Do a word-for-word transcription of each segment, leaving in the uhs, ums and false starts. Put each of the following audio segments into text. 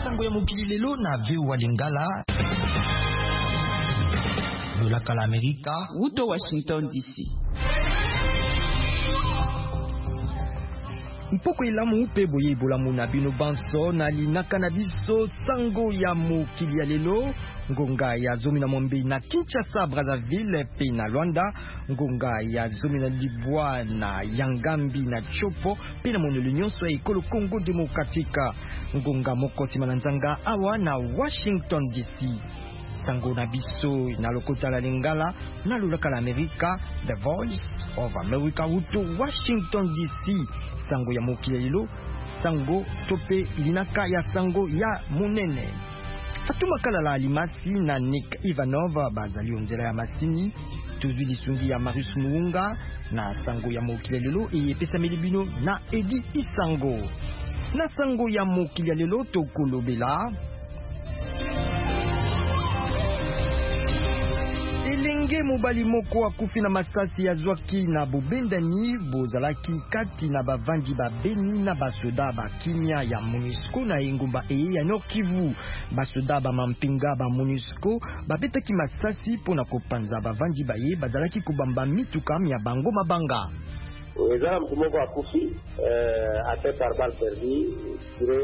sango ya mokili lelo na V O A Lingala lolaka la Amerika uto Washington D C. Mpoko ilamu upe boye ibolamu na bino banso na linaka na biso sango ya mokili ya lelo ngonga ya zomi na mombe na Kinshasa, Brazzaville pe na Luanda, ngonga ya zomi na Libwa na Yangambi na Chopo pe na monolo nyonso ya ekolo Congo Demokratika, ngonga moko sima na nzanga awa na Washington D C. Sango na biso na lokota la Lingala na lolaka la Amerika, The Voice of America uto Washington D C. Sango ya mokili lelo, sango tope linaka ya sango ya munene. Fatuma Kalala Alimasi na Nick Ivanov bazali onzela ya masini, tozwi lisungi ya Marius Muunga na sango ya mokili lelo eyepesa milibino na Edi Isango. Na sango ya mokili lelo tokolobela elenge mobali moko akufi na masasi ya zwaki na bobendani bozalaki kati na bavandi ba Beni na basoda ba kimia ya MONUSCO na engumba eye ya Nord Kivu. Basoda ba mampinga ba MONUSCO babetaki masasi pona kopanza bavandi baye bazalaki kobamba mituka ya bango mabanga. Ezala mtu moko akufi ate par balle perdue tire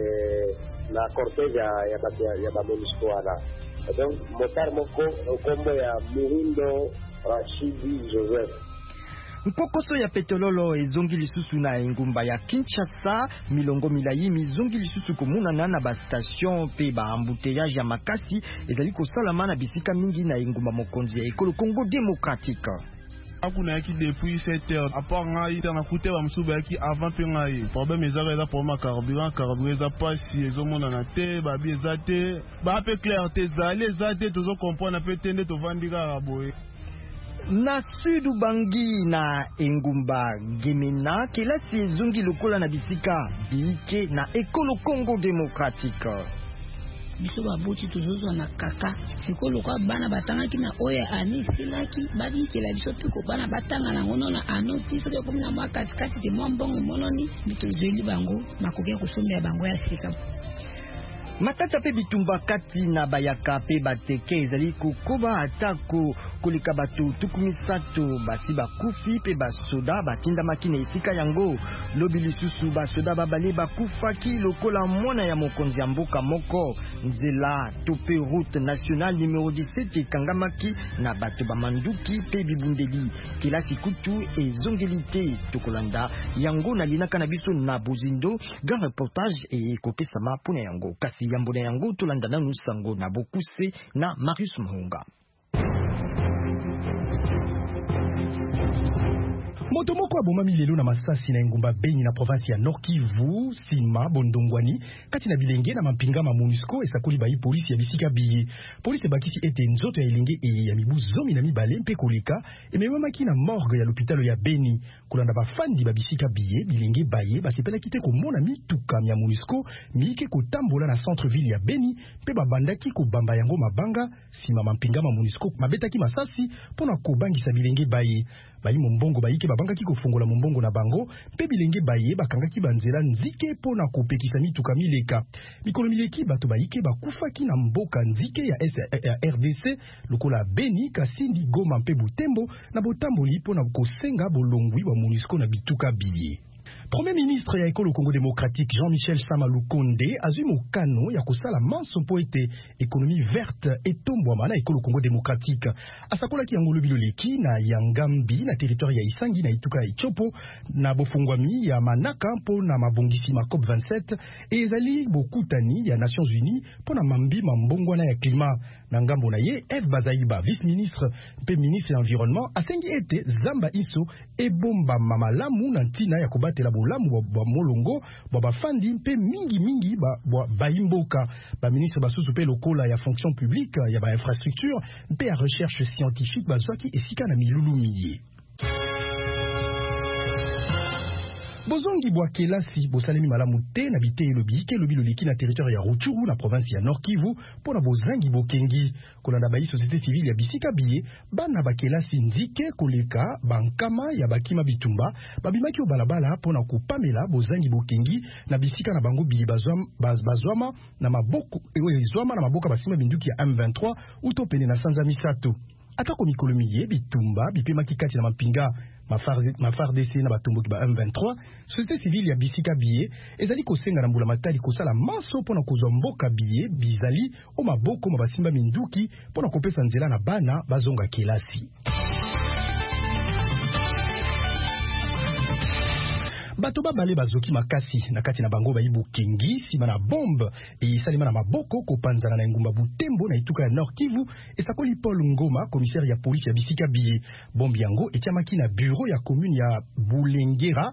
na cortège ya ba MONUSCO wana. Donc, motar moko okombo ya Murindo Rashidi Joseph. Mpokoso ya petrololo ezongi lisusu na engumba ya Kinshasa, milongo milayi mizongi lisusu komunana na ba station pe ba embouteillage ya makasi ezali kosalama na bisika mingi na engumba mokonzi ya ekolo Congo Demokratika. Akuna yaki depuis sept heures apart ngai tana kute ba msuba yaki avant pe ngai problème ezaka eza problème carburant carburant eza pasi ezomona na te ba bi eza te ba pe clair te zali eza te tozo comprendre pe tende to vandika boye. Na Sudu Bangi na engumba Gemena kelasi ezongi lokola na bisika bike na ekolo Congo Demokratika. Biso baboti tozozwa na kaka sikolo kwa bana batangaki na oya ani silaki badi kila biso piko bana batanga na ngono na anoti so ko na makati kati de mwambongo mononi bitozeli bango makokia kusomba bango ya sika. Matata pe bitumba kati na bayaka pe bateke ezali kokoba atako koleka bato tukumisato basi bakufi pe basoda batinda makine esika yango lobi lisusu basoda babale bakufaki lokola mwana ya mokonzi ya mboka moko nzela tope route nationale numéro dix-sept ekangamaki na bato bamanduki pe bibundeli kelasi kutu ezongelite tokolanda yango na linaka na biso na Bozindo. Grand reportage ekopesama pona yango kasi yambo na yango tolanda nanu sango na bokuse na Marius Muunga. Moto moko abomami lelo na masasi na engumba Beni na province ya Nord Kivu, Sima Bondongwani, kati na bilenge na mampinga ma MONUSCO esakoli bayi polisi ya bisika biye. Polisi bakisi ete nzoto ya elenge e ya mibu zomi na mibale mpe koleka ememamaki na morgue ya l'hôpital ya Beni. Kolanda bafandi ba bisika biye bilenge baye basepelaki te komona mituka ya MONUSCO mike kotambola na centre ville ya Beni mpe babandaki kobamba yango mabanga. Sima mampinga ma MONUSCO mabetaki masasi pona kobangisa bilenge baye. Bayi mombongo bayike babangaki kofongola mombongo na bango mpe bilenge baye bakangaki banzela nzike pona kopekisa mituka mileka. Mikolo mileki bato bayike bakufaki na mboka nzike ya, ya R D C lokola Beni, Kasindi, Goma mpe Butembo na botamboli pona kosenga bolongwi wa MONUSCO na bituka biye. Premier ministre ya ekolo Congo Démocratique Jean-Michel Sama Lukonde azwi mokano ya kosala manso po ete économie verte etombwama na ekolo Congo Démocratique. Asakolaki yango lobi loleki na Yangambi na territoire ya Isangi na ituka ya Chopo na bofungwami ya manaka mpo na mabongisi ma COP vingt-sept ezali bokutani ya Nations Unies mpo na mambi mambongwana ya climat. Na ngambo na ye F Bazaiba vice-ministre mpe ministre ya environnement asengi ete zamba iso ebomba mamalamu na ntina ya kobatela bolamu wa molongo ba bafandi mpe mingi mingi ba, ba baimboka ba ministre basusu pe lokola ya fonction publique ya ba infrastructure mpe ya recherche scientifique bazwaki esika na milulu miye. Bozongi bwa kelasi bosalemi malamu te na bite elobi ke lobi loleki na territoire ya Rutshuru na province ya Nord Kivu pona bozangi bokengi kolanda bayi société civile ya bisika biye bana bakelasi nzike koleka bankama ya bakima bitumba babimaki obalabala pona kupamela bozangi bokengi na bisika na bango biye bazwama, baz, bazwama na maboko ezwama na maboka basima binduki ya M vingt-trois uto pene na sanza misato atako mikolo miye bitumba bipemaki kati na mapinga ma F A R D C na batomboki ba M vingt-trois société civile ya bisika biye ezali kosenga na mbula matali kosala maso pona kozwa mboka biye bizali o maboko ma basimba minduki pona kopesa nzela na bana bazonga kelasi. Bato babale bazoki makasi na kati na bango bayi bokengi sima na bombe e salima na maboko kopanzana na ngumba Butembo na ituka ya Nord Kivu esakoli Paul Ngoma commissaire ya police ya bisika biye bombe yango etiamaki na bureau ya commune ya Bulengera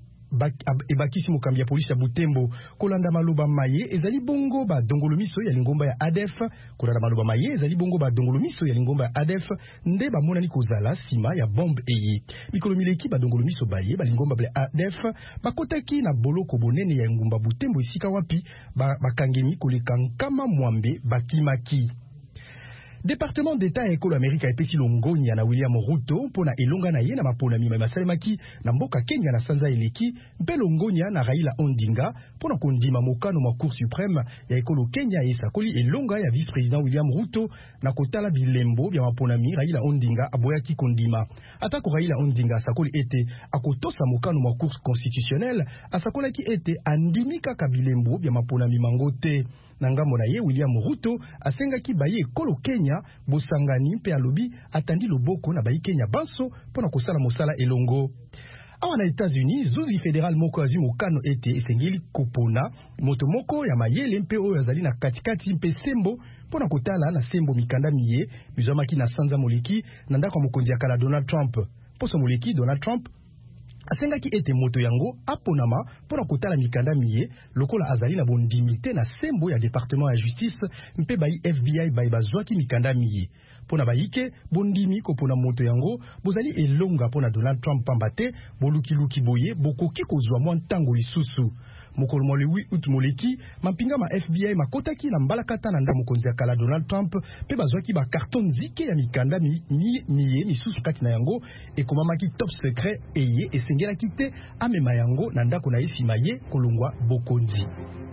ebakisi mokambi ya polisi ya Butembo kolanda maloba maye ezali bongo ba dongolo miso ya lingomba ya A D F kolanda maloba maye ezali bongo ba dongolo miso ya lingomba ya A D F nde ba monani kozala sima ya bombe eye mikolo mileki ba dongolo miso baye ba lingomba ya A D F bakotaki na boloko bonene ya ngumba Butembo esika wapi bakangemi koleka nkama mwambe bakimaki. Département d'État ya ekolo Amerika epesi longonya na William Ruto mpona elonga na ye na mapona mima masalemaki na mboka Kenya na sanza eleki mpe longonya na Raila Odinga mpona kondima mokano ma Cour suprême ya ekolo Kenya esakoli elonga ya vice-président William Ruto na kotala bilembo bya mapona mi Raila Odinga aboyaki kondima atako Raila Odinga asakoli ete akotosa mokano ma Cour constitutionnelle asakolaki ete andimika ka bilembo bya mapona mi mangote na ngambo na ye William Ruto asengaki baye ekolo Kenya bosangani mpe alobi atandi loboko na bayi Kenya banso pona kosala mosala elongo. Awa na États-Unis zuzi fédéral moko azwi mokano ete esengeli kopona moto moko ya mayele mpe oyo azali na katikati mpe sembo pona kotala na sembo mikanda miye bizamaki na sanza moleki na ndako mokonzi ya kala Donald Trump. Poso moleki Donald Trump asengaki ete moto yango aponama pona kotala mikanda miye lokola azali na bondimite na sembo ya département ya justice mpe bayi F B I bayi bazwaki mikanda miye pona bayike bondimi kopona moto yango bozali elonga pona Donald Trump pambate bolukiluki boye bokoki kozwa mwa ntango lisusu mokolo molewi utmoleki mampinga ma F B I makotaki na mbalakata na nda mokonzi ya kala Donald Trump pe bazwaki ba carton nzike ya mikanda mi miye misusu kati na yango ekomamaki top secret eye esengelaki te amema yango na ndako na esima ye kolongwa bokonzi.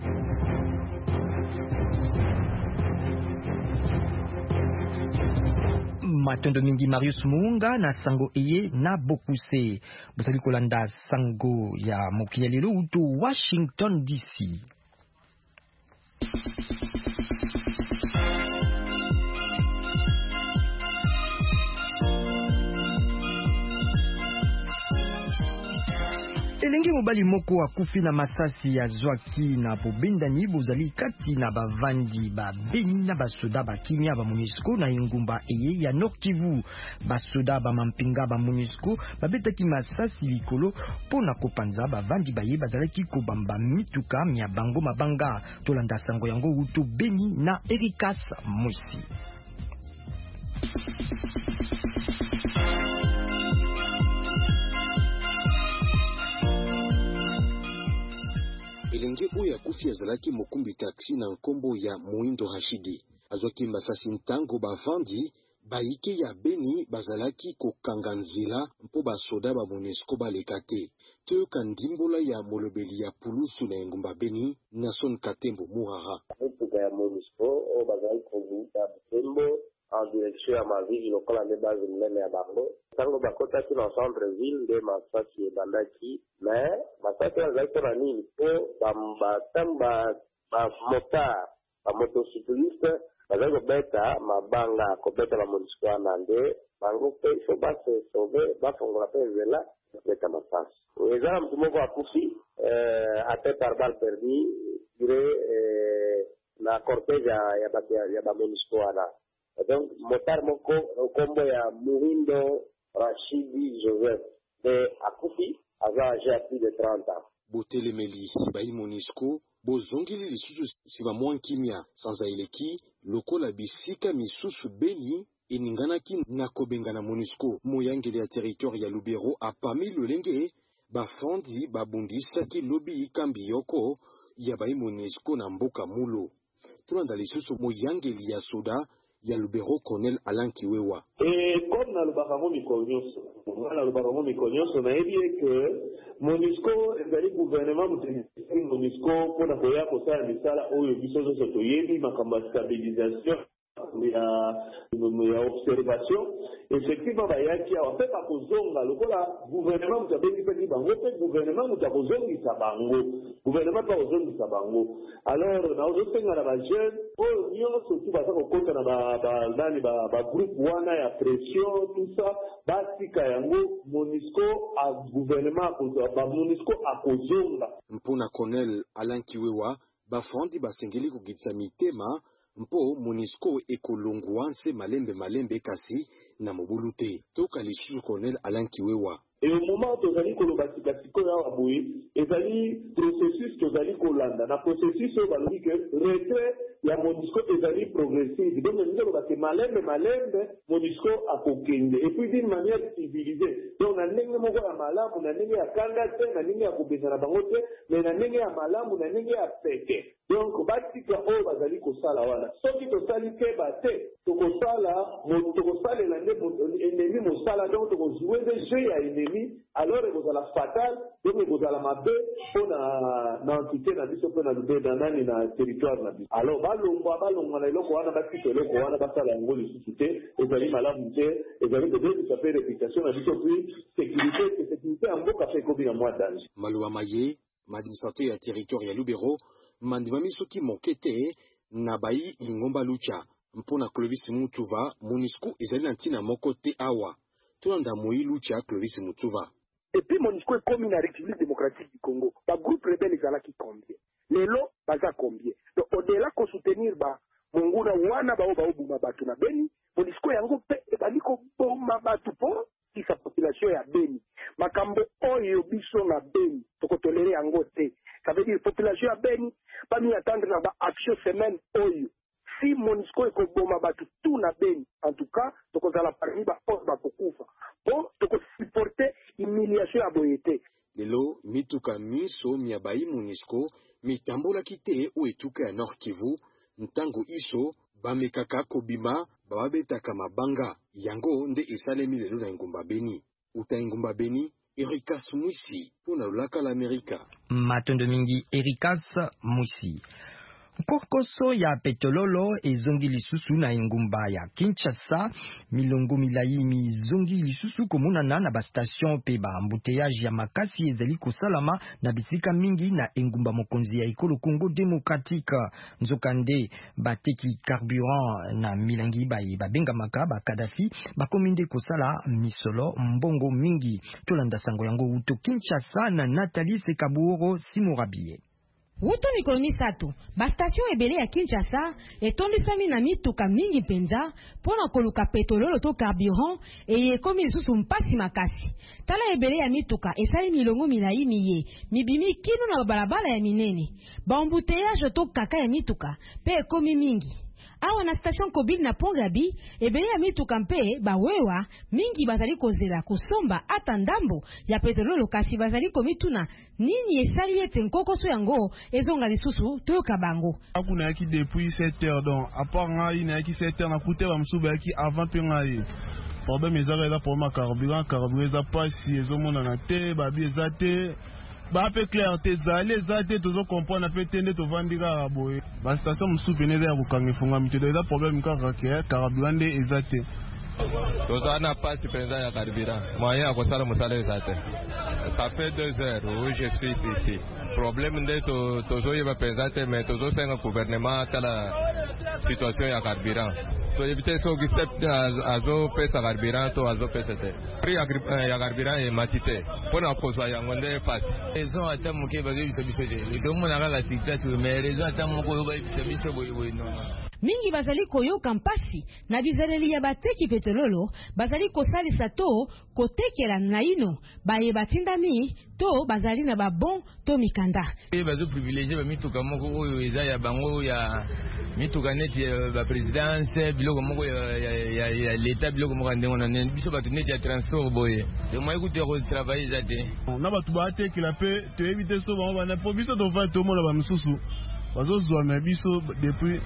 Matondo mingi Marius Muunga na sango eye na bokuse bosali kolanda sango ya mokili lelo uto Washington D C. Elenge mobali moko akufi na masasi ya zwaki na bobendani bozali kati na bavandi ba Beni na basoda ba kimia ba MONUSCO na ingumba eye ya Nord Kivu. Basoda ba mampinga ba MONUSCO babetaki masasi likolo pona kopanza bavandi baye bazalaki kobamba mituka mia bango mabanga tolanda sango yango uto Beni na Erikas Mosi. Elenge oyo akufi azalaki mokumbi taxi na nkombo ya Moindo Rashidi azwaki masasi ntango bavandi bayike ya Beni bazalaki kokanga nzela mpo basoda ba MONUSCO baleka te. Toyoka ndimbola ya molobeli ya pulusu na engumba Beni Nason Katembo Murara. Etuka ya MONUSCO oyo bazali konduita Butembo en direction ya mavili lokola nde base minene ya bango ntango bakotaki na centre ville nde masasi ebandaki me masasi azali mpona nini mpo batango bamotard bamotocycliste bazali kobeta mabanga kobeta baMONUSCO wana nde bango mpe ifo base sauve bafongola mpe nzela kobeta masasi eza na motu moko akufi ate par balle perdu tire na cortège ya baMONUSCO wana. Donc, motar moko kombo ya Moindo Rashidi Joseph de akufi aza âgé à plus de trente ans. Botelemeli bayi MONUSCO bozongeli lisusu siba mwa kimia sanza eleki lokola bisika misusu Beni eninganaki na kobenga na MONUSCO moyangeli ya territoire ya Lubero apami lolenge bafandi babundisaki lobi ikambi yoko ya bai MONUSCO na mboka mulo. Tulanda lisusu moyangeli ya soda ya Lubero Colonel Alain Kiwewa. Et comme na lubaka mo mikonyoso, na lubaka mo mikonyoso na ebi que MONUSCO ezali gouvernement mutenisi MONUSCO pona koya kosala misala oyo biso zo toyebi makambo ya stabilisation ya ya observation. Effectivement bayaki awa pe pa kozonga lokola gouvernement mutabengi pe bango pe gouvernement mutakozongisa bango gouvernement pa kozongisa bango. Alors na ozosenga na ba jeune oyo nyonso tu baza kokota na ba ba nani ba ba groupe wana ya pression tout ça batika yango MONUSCO a gouvernement ko ba MONUSCO a kozonga. Mpona Colonel Alain Kiwewa bafandi basengeli kugitsa mitema mpo MONUSCO ekolongwanse malembe malembe kasi na mobulute. Toka lisu Colonel Alain Kiwewa. Et au moment où tozali koloba sikasiko ya waboye, ezali processus tozali kolanda. Na processus oyo balobi ke retrait ya MONUSCO ezali progressive. Donc nous avons que malembe malembe MONUSCO akokende. Et puis d'une manière civilisée. Donc na ndenge moko ya malamu na ndenge ya kanga te na ndenge ya kopesa na bango te, mais na ndenge ya malamu na ndenge ya peke. Donc batika oyo bazali kosala wana. Soki tosali ke bate tokosala tokosala na ndenge ennemi mosala donc tokozouer des jeux ya ennemi. Alors vous allez fatal, donc vous allez mabe pour na na entité na biso pour na lube dans nani na territoire na biso. Alors balongwa balongwa na eloko wana bakito eloko wana basala yango lisusuté ezali malamu te ezali peut-être ça fait réputation na biso puis sécurité sécurité en mboka fait kobi na mwa danger. Maluwa maye administrateur ya territoire ya Lubero mandimami soki mokete na bayi ingomba lucha mpona Clovis Mutuva MONUSCO ezali na ntina moko te awa. Tuanda moi lucha Clovis Mutuva. Et puis MONUSCO est comme la République démocratique du Congo. Le groupe rebelle est là qui combien. Les lots, baza combien. Donc au-delà qu'on soutenir ba monguna wana ba oba obuma batu na Beni, MONUSCO yango pe ebaliko boma batu po ki sa population ya Beni. Makambo oyo biso na Beni, toko tolere yango te. Ça veut dire population ya Beni pas mi attendre na ba action semaine oyo. Si MONUSCO est boma batu tout na Beni, en tout cas, toko zala parmi ba os ba kokufa. Bon, toko supporter humiliation ya boyete. Lelo mituka miso miabai MONUSCO mitambola kite o etuka ya Nord Kivu ntango iso bamekaka kobima babetaka mabanga yango nde esalemi lelo na ngomba Beni. Uta ngomba Beni Erikas Musi pona laka la Amerika. Matondo mingi Erikas Musi. Kokoso ya petololo ezongi lisusu na engumba ya Kinshasa milongo milai mizongi lisusu komonana na ba station pe ba embouteillage ya makasi ezali kosalama na bisika mingi na engumba mokonzi ya ekolo Congo démocratique. Nzokande bateki carburant na milangi baye babenga maka ba Kadhafi bakominde kosala misolo mbongo mingi. Tolanda sango yango uto Kinshasa na Nathalie Sekaburo Simorabie. Wuto mikolo misato, ba station ebele ya Kinshasa etondisami na mituka mingi penza pona koluka petrololo to carburant e ekomi lisusu mpasi makasi. Tala ebele ya mituka esali milongo milai miye, mibimi kino na balabala ya minene. Ba embouteillage to kaka ya mituka pe ekomi mingi. Awa na station Kobili na Pongabi, ebele ya mituka mpe bawewa mingi bazali kozela kusomba ata ndambo ya petrololo kasi bazali komituna nini esali ete nkokoso yango ezonga lisusu toyoka bango. Akuna yaki depuis sept heures donc à part ngai na yaki sept heures na kute ba msuba yaki avant pe ngai. Problème ezaka eza problème carburant carburant eza pasi ezomona na te babi eza te. Ba pe clair te zali ezate tozo comprendre pe tende to vandika boye. Ba station msuba neza ya kokanga funga mitedo eza problème kaka ke carburant nde ezate. Toza na pasi penza ya carburant. Moyen akosala musala ezate. Ça fait deux heures où je suis ici. Problème nde to tozo yeba pensate mais tozo senga gouvernement tala situation ya carburant. To éviter so gistep azo pesa carburant to azo pesa te. Prix ya carburant e matite. Pona poso ya ngonde pasi. Raison ata muke ba biso biso de. To mona kala sikatu mais raison ata moko ba biso biso boy boy non. Mingi bazali koyoka mpasi na bizaleli ya bateki petrololo bazali kosalisa to kotekela na ino baye batindami to bazali na babon to mikanda. E bazo privilégier ba mituka moko oyo eza ya bango ya mituka neti ba présidence biloko moko ya l'état biloko moko ndenge na nene biso bato neti ya transport boye de moi écoute ko travailler zate na bato ba te ki la pe te éviter so ba na po biso to va to mona ba msusu bazo zwa me biso depuis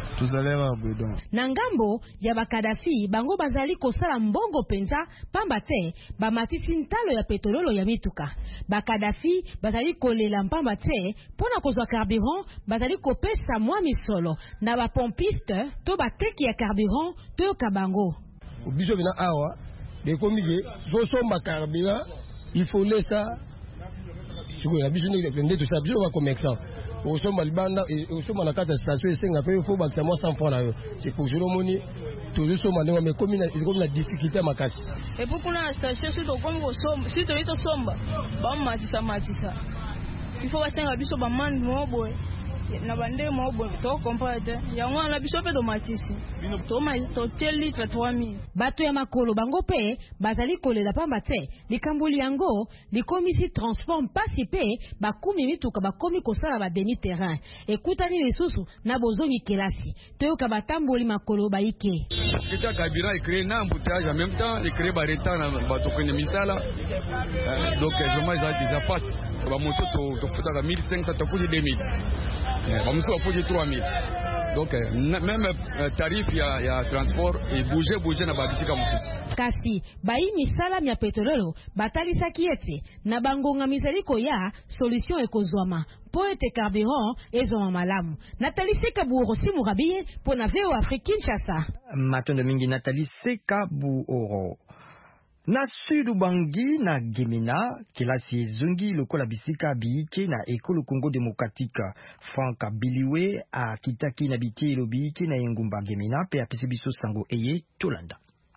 na ngambo ya bakadafi bango bazali kosala mbongo penza pamba te bamatisi ntalo ya petrololo ya mituka. Bakadafi bazali kolela mpamba te pona kozwa carburant bazali kopesa mwa misolo na bapompiste to bateki ya carburant to kabango. Biso bina awa bekomige zo somba carburant il faut laisser siko ya biso ne ndenge to sa biso ba comme exemple. Au sommet libanda et au sommet na kata station esenga pe faut bakisa moi cent francs na yo c'est pour je moni toujours sommet na mais comme il comme la difficulté makasi et pour qu'on a station surtout comme au sommet surtout ito somba ba matisa matisa il faut basenga biso ba man mo boy na bande mo boy to comprendre ya ngwana biso pe do matisi to ma to teli trois mille bato ya makolo bango pe bazali kolela pamba te likambuli yango likomisi transform pasi pe bakumi mituka bakomi kosala ba demi terrain ekutani lisusu na bozongi kelasi toyoka batamboli makolo baike kita kabira créer na embouteillage en même temps et créer ba retard na bato kone misala donc vraiment ça déjà passe ba moto to to futa mille cinq cents to futa deux mille ba moto futa trois mille. Donc même euh, tarif ya ya transport et bouger bouger na babisika musu. Kasi bai misala ya petrolero batalisaki ete na bangonga misaliko ya solution ekozwama po ete carburant ezoma malamu. Nathalie Seka Buoro Simurabiye po na V O Afrique Kinshasa. Matondo mingi Nathalie Seka Buoro. Na Sud Ubangi na Gemena kilasi zungi lokola bisika biike na ekolo Congo Démocratique Frank Biliwe a kitaki na bitielo biike na engumba Gemena pe apesi biso sango eye tolanda.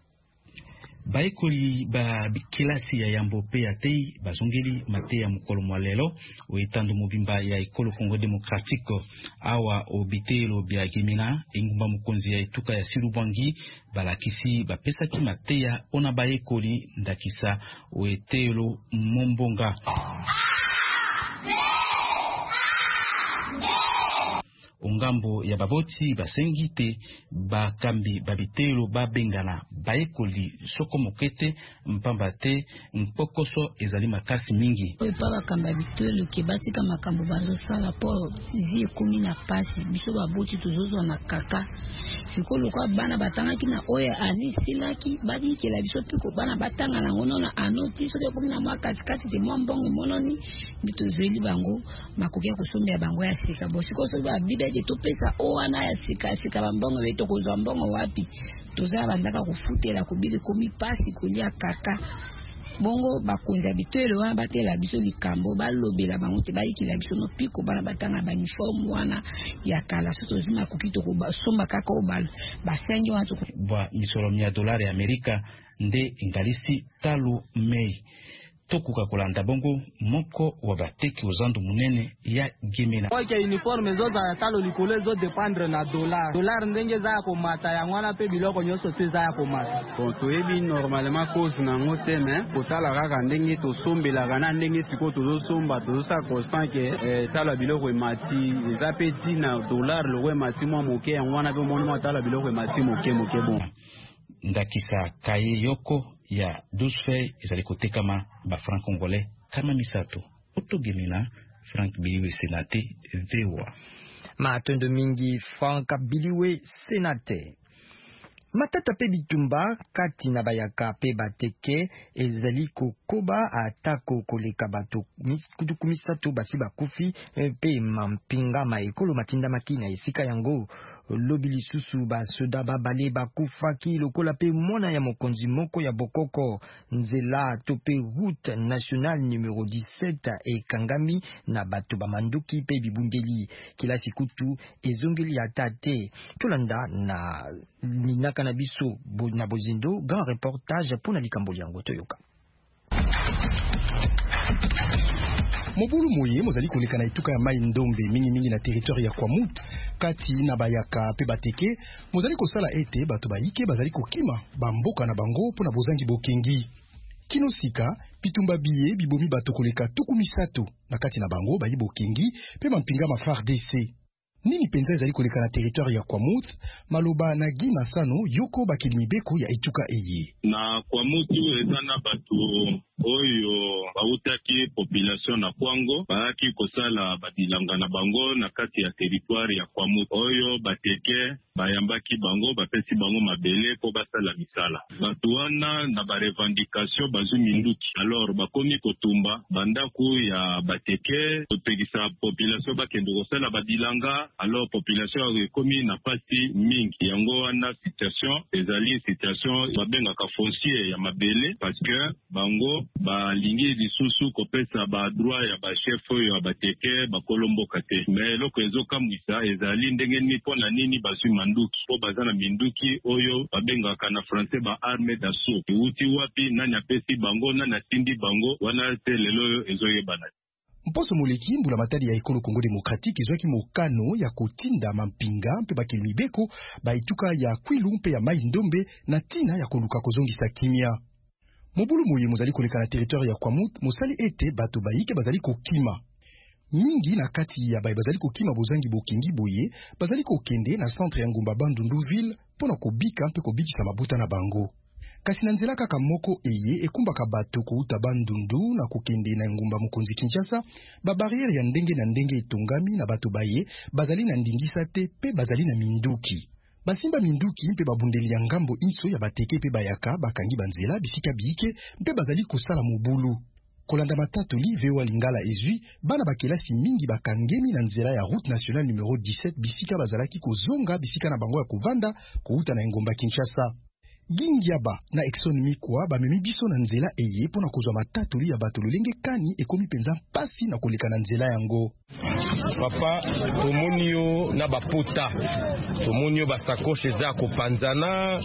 Baekoli ba kilasi ya yambo pe ya tei bazongeli mate ya mukolo mwalelo oetando mobimba ya ekolo Congo Démocratique awa obitelo bya Gemena engumba mukonzi ya etuka ya Silubwangi balakisi bapesaki mate ya ona baekoli ndakisa oetelo mombonga ongambo ya baboti basengite bakambi babitelo babengana baekoli soko mokete mpamba te mpokoso ezali makasi mingi opa bakamba bitelo ke batika makambo bazo sala po vie komi na pasi biso baboti tozozwa na kaka sikolo kwa bana batanga kina oya ani silaki badi ke la biso piko bana batanga na ngono na anoti so komi na makasi kati te mbongo mononi nditozweli bango makokia kusomya bango ya sika bosiko so ba bibe de topesa oana ya sika sika bambongo beto kozwa mbongo wapi tozala bandaka kufutela kubili komi pasi kolia kaka bongo bakonzi habituelo wana batela biso likambo balobela bango te bayikila biso no piko bana batanga ba uniforme wana ya kala soto zima kokito ko somba kaka obalo basengi wana to bwa misolo mia dolari ya Amerika nde ingalisi talo mei tokuka kolanda bongo moko wa bateki ozando munene ya Gemena oke uniforme zo za talo likole zo dependre na dollar dollar ndenge za ko mata ya ngwana pe biloko nyoso te za ko mata bon to ebi normalement cause na ngote mais kotala kaka ndenge to sombela kana ndenge siko to somba to sa constant ke tala biloko emati za pe dina dollar lo we mati mo moke ya ngwana pe mo mo tala biloko emati moke moke bon ndakisa kaye yoko ya douze feuilles ezali kotekama ba franc congolais kama misato oto Gemena Frank Biliwe Senate V O A matondo mingi Frank Biliwe Senate matata pe bitumba kati na bayaka pe bateke ezali kokoba atako koleka bato kutuku misato basi bakufi pe mampinga maekolo matinda makina esika yango lobi lisusu basoda babale bakufaki lokola pe mona ya mokonzi moko ya bokoko nzela to pe route nationale numéro dix-sept ekangami na bato bamanduki pe bibundeli kilasi kutu ezongeli atate tolanda na ninaka na biso na bozindo grand reportage pona likambo yango toyoka Mobulu moye mozali koleka na etuka ya mai ndombe mingi mingi na territoire ya Kwamut kati na bayaka pe bateke mozali kosala ete bato baike bazali kokima bamboka na bango pona bozangi bokengi kino sika pitumba biye bibomi bato koleka tuku misato na kati na bango bayi bokengi pe mampinga ma F A R D C nini penza ezali koleka na territoire ya Kwamouth? Maloba na Guy Masano yoko bakilmibeko ya etuka eye. Na Kwamouth eza na batu oyo bautaki population na Kwango baaki kosala badilanga na bango na kati ya territoire ya Kwamouth oyo bateke bayambaki bango bapesi bango mabele po basala misala. Batu wana na ba revendication bazu minduki. Alors bakomi kotumba bandaku ya bateke topekisa population bakende kosala badilanga. Alors population ekomi na pasi mingi. Yango wana situation ezali situation babengaka foncier ya mabele parce que bango ba lingi lisusu kopesa ba droit ya ba chef oyo ya bateke bakolomboka te. Mais loko ezokamwisa ezali ndenge ni pona nini bazu manduki po bazana minduki oyo babengaka na français ba armée d'assaut. Uti wapi nani apesi bango nani atindi bango wana te lelo ezoyebana. Mposo moleki mbula matadi ya ekolo Congo Démocratique ezwaki mokano ya kotinda mampinga mpe bakilmibeko baituka ya Kwilu mpe ya Mai Ndombe na tina ya koluka kozongisa kimia. Mobulu moye mozali koleka na territoire ya Kwamouth mosali ete bato bayike bazali kokima. Mingi na kati ya baye bazali kokima bozangi bokengi boye bazali kokende na centre ya ngumba Bandunduville pona kobika mpe kobikisa mabuta na bango. Kasi na nzela kaka moko eye ekumbaka bato kouta Bandundu na kokende na ngumba mokonzi Kinshasa, ba barrière ya ndenge na ndenge etongami na bato baye bazali na ndingisa te pe bazali na minduki. Basimba minduki mpe babundeli ya ngambo inso ya bateke pe bayaka bakangi banzela bisika biike mpe bazali kosala mobulu. Kolanda matatoli vewa lingala ezui bana bakelasi mingi bakangemi na nzela ya route nationale numéro dix-sept bisika bazalaki kozonga bisika na bango ya kovanda kouta na ngomba Kinshasa. Gingiaba na Exxon Mikwa bamemi biso na nzela eye pona kozwa matatoli ya bato lolenge kani ekomi penza pasi na koleka na nzela yango. Papa tomoni yo na bapota tomoni yo basakoche eza kopanzana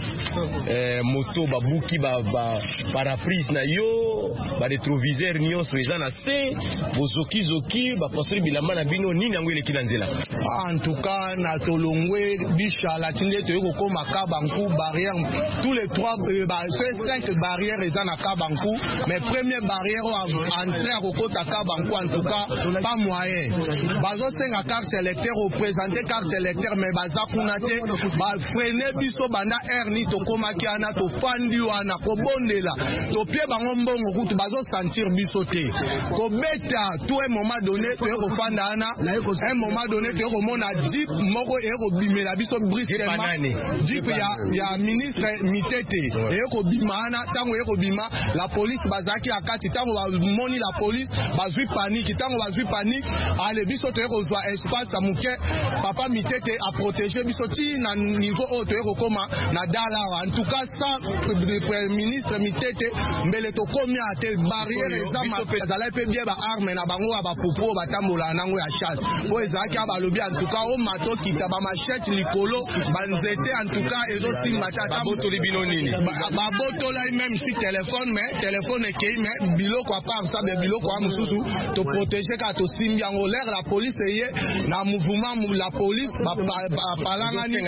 eh, moto babuki ba, ba paraprise na yo ba retroviseur nyonso eza na se bozoki zoki bapastori bilamba na bino nini yango eleki na nzela. En tout cas na tolongwe bishala tinde to yoko koma Kabanku barrière tous les trois euh, bah, cinq barrières eza na Kabanku mais première barrière entrer à kokota Kabanku en tout cas pas moyen. Bazo senga carte électeur représenter carte électeur mais baza kuna te ba freiner biso banda erni to komaki ana to fandi wana ko bondela to pie bango mbongo kutu bazo sentir biso te ko beta tout un moment donné to ko fanda ana un moment donné to ko mona jeep moko e ko bimela biso brusquement jeep ya ya ministre Mitete e ko bimana tango e ko bima la police bazaki akati tango ba moni la police bazui panique tango bazui panique ale biso to ko zwa espace amuke papa Mitete a protéger biso ti na niveau auto e ko koma na dala en tout cas ça le ministre Mitete mbele to komi a tel barrière ezama azala pe bien ba arme na bango ba popo batambola nango ya chasse po ezaki ba lobi en tout cas o mato kita ba machette likolo ba nzete en tout cas ezo simba tata boto libino nini ba boto la même si téléphone mais téléphone e kei mais biloko à part ça be biloko a mususu to protéger ka to simbi yango l'air la police eye na mouvement la police ba palanga ni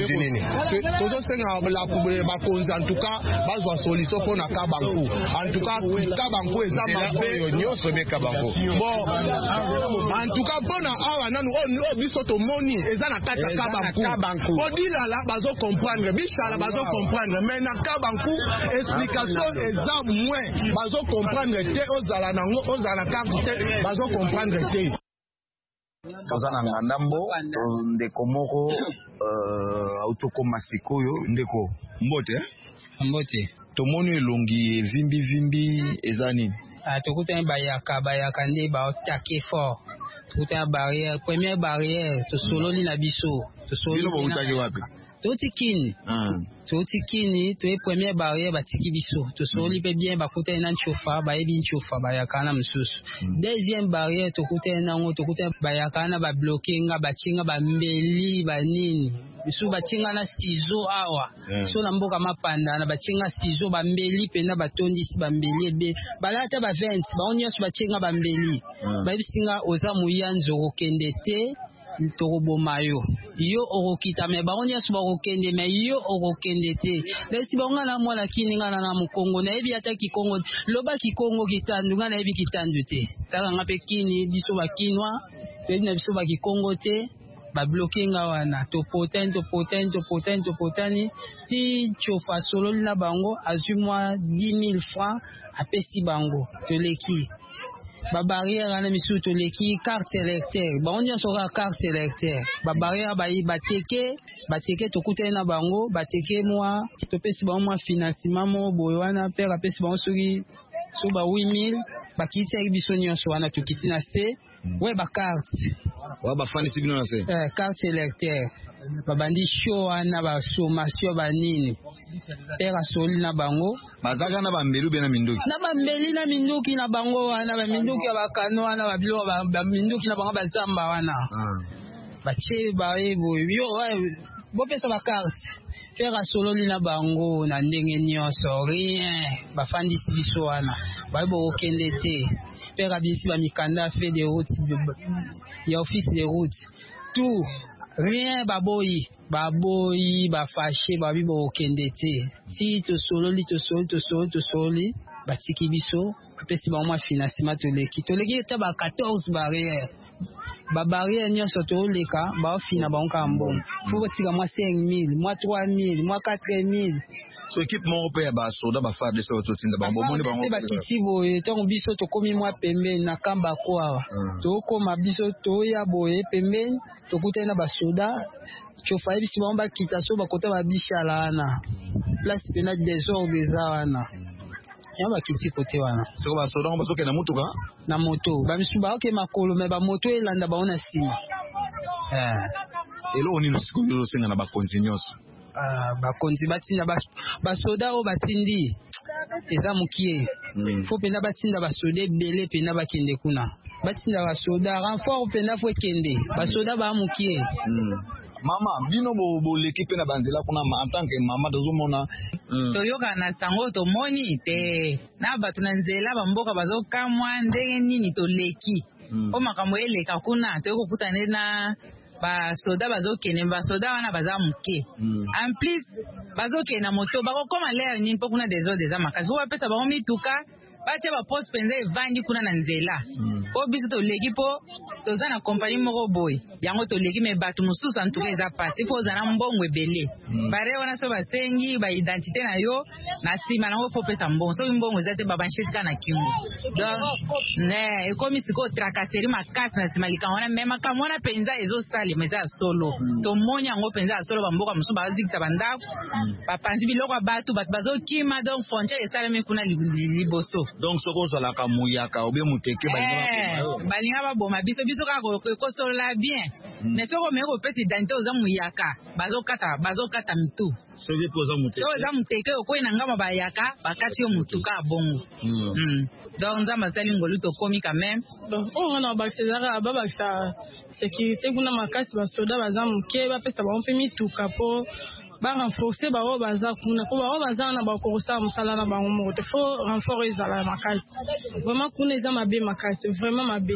to to senga la ba konza en tout cas bazwa solution pour na Kabanku en tout cas Kabanku eza mabe nyonso be Kabanku bon en tout cas bona awa nanu o biso to moni eza na kata Kabanku po dila la bazo comprendre bishala bazo comprendre mais na Kabanku explication eza moins bazo comprendre te ozala nango ozala carte te bazo comprendre te. Toza na ngandambo ndeko moko autokoma sikoyo ndeko mbote mbote tomoni elongi evimbi vimbi eza nini? Ah, tukutana bayaka bayaka nde baotake fort tukutana barrière première barrière tosololi na biso tosololi na bautaki wapi? totikini totikini to première barrière batiki biso tosoli pe bien bakutana na nchofa bayebi nchofa bayakana msusu deuxième barrière tokutana nango tokutana bayakana ba bloquer nga bachinga ba mbeli banini biso bachinga na sizo awa so na mboka mapanda na bachinga sizo ba mbeli pena batondisi ba mbeli ebe balata ba vingt baonya so bachinga ba mbeli babisinga oza muyanzo okende te torobo mayo yo orokita me baonya so barokende me yo orokende te lesi baonga na mwana kini ngana na mukongo na ebi ata kikongo loba kikongo kitandu ngana ebi kitandu te tala ngape kini biso bakinwa pe na biso bakikongo te ba bloqué nga wana to poten to poten to poten to potani ti chofa solo na bango azui moi dix mille francs apesi bango to leki ba barrière na misu to leki carte électeur ba on so ka carte électeur ba barrière ba yi bateke bateke to kute na bango bateke moi to pesi bango moi financement mo boy wana père apesi bango soki so ba huit mille ba kiti biso nyonso wana to kiti na se ouais ba carte wa ba fani sibino na se eh carte électeur ba bandi show wana ba sommation ba nini père asoli na bango bazaka na ba mbelu be na minduki na ba mbeli na minduki na bango wana ba minduki ba kano wana ba bilo ba minduki na bango ba zamba wana ba che ba ebo yo bo pesa ba carte père asoli na bango na ndenge nyonso rien ba fandi biso wana ba bo okende te père abisi ba mikanda fait des routes il y a office des routes tout rien baboyi baboyi ba fâché ba bibo okende te si to solo li to solo to solo to soli batiki biso apesi ba moi financement to leki to leki ta ba quatorze barrières ba barrière nyonso to leka ba fina ba onka mbon faut tika moi cinq mille moi trois mille moi quatre mille so équipe mon père ba soda ba fa de so to tinda ba mbomoni ba ba kitibo to biso to komi moi pembe na kamba kwa to koma biso to ya boye pembe to kutena ba soda chofa bisi ba kita so ba kota ba bishala na place pena désordre zawana yaba kiti kote wana so ba soda ba soke na mutuka na moto ba misuba oke makolo me ba moto elanda ba ona sima eh elo oni nsiko yo senga na ba continuous ah ba konzi batinda ba ba soda o batindi eza mukie mm. Fo pena batinda ba soda belé pena bakende kuna batinda ba soda renfort pena fo kende ba soda ba mukie mm. Mama bino bo bo l'équipe na banzela kuna en tant que mama dozomona mm. To yoka na sango to moni te na batu na nzela bamboka bazokamwa ndenge nini to leki mm. O makambo eleka kuna to kokutana na ba soda bazokene ba soda wana baza muke mm. En plus bazokene na moto bakokoma leo nini po kuna des autres des amakasi bo bapesa ba mituka bacha ba post penza evandi kuna na nzela mm. Po biso to leki po toza na compagnie moko boy yango to leki me batu mususu antuka eza pasi fo za na mbongo ebele mm. Bare wana so basengi ba identité na yo na sima na fo pesa mbongo so mbongo zate baba nshika na kingo donc ne ekomi siko tracasserie makasi na sima lika wana mema kamona penza ezo sali meza solo mm. To monya ngo penza solo ba mboka mususu ba zikita banda mm. Ba panzi biloko batu bat bazo kima donc frontière esala me kuna liboso donc soko zola ka muyaka obe muteke balinga balinga ba boma biso biso ka ko sola bien mm. Mais soko me ko pesi identité oza muyaka bazo kata bazo kata mitu so je poza muteke so za muteke ko ina ngama ba yaka bakati yo mutuka bongo mm. Mm. Donc nzamba sali ngolu to komi quand même donc on a ba césar ba ba sa sécurité kuna makasi ba soda baza muke ba pesa ba mpe mituka po ba renforcer ba o baza kuna ko ba o baza na ba ko sa musala na ba mo te faut renforcer la makasi vraiment kuna eza mabe makasi vraiment mabe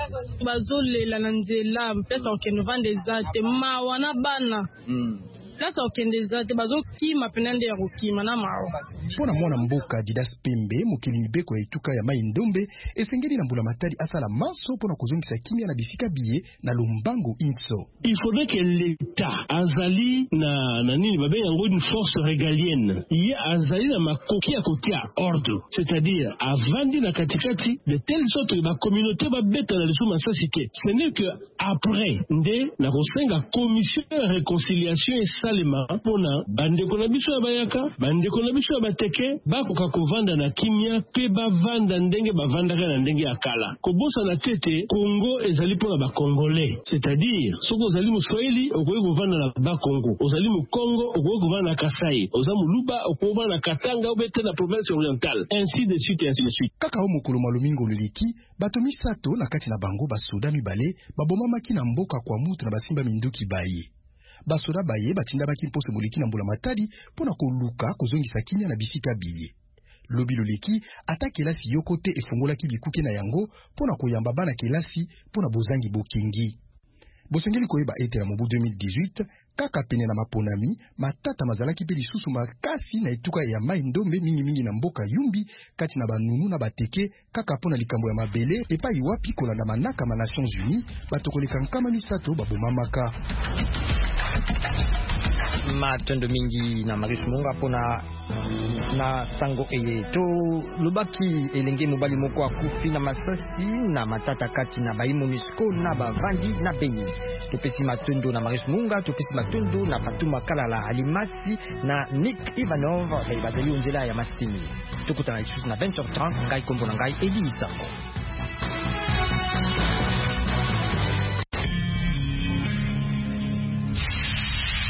bazolela na nzela pesa okende vendre zate ma wana bana mm. Lasa okende zate bazokima penande ya kokima na maro pona mwana mboka Didas Pembe mokili mibeko ya ituka ya mai ndombe esengeli na mbula matari asala maso pona kozongisa kimia na bisika biye na lombango inso. Il faudrait que l'État azali na na nini babe yango une force régalienne ye azali na makoki ya kotia ordre, c'est-à-dire avandi na katikati de telle sorte que la communauté va beta na lisuma sasike. Ce n'est que après nde na kosenga commission de réconciliation et salema pona bandeko na biso ya bayaka bandeko na biso ya bateke bakoka kovanda na kimia pe bavanda ndenge bavandaka na ndenge ya kala kobosa na tete Congo ezali pona ba congolais, c'est-à-dire soko ozali muswahili okoki kovanda na ba Congo, ozali mu Congo okoki kovanda na Kasai, ozali muluba okoki kovanda na Katanga ou bete na province orientale, ainsi de suite ainsi de suite. Kaka o mokolo malumingo leleki bato misato na kati na bango basoda mibale babomamaki na mboka kwa mutu na basimba minduki baye. Basoda baye batinda baki mpose moleki na mbula matadi pona koluka kozongisa kinya na bisika biye. Lobi loleki ata kelasi yokote efungolaki bikuke na yango pona koyamba bana kelasi pona bozangi bokingi. bosengeli koyeba ete na mobu deux mille dix-huit kaka pene na maponami matata mazalaki mpe lisusu makasi na etuka ya mai ndombe mingimingi na mboka Yumbi kati na banunu na bateke kaka mpo na likambo ya mabele epai wapi kolanda manaka ma Nations Unies bato koleka nkama misato babomamaka. Matondo mingi na Marius Munga pona na sango eye to lobaki elenge mobali moko akufi na masasi na matata kati na bayi MONUSCO na bavandi na Beni. Topesi matondo na Marius Munga, topesi matondo na Fatuma Kalala Alimasi na Nick Ivanov bazali onzela ya mastini. Tokutana lisusu na vingt heures trente ngai kombo na ngai Edi Sango.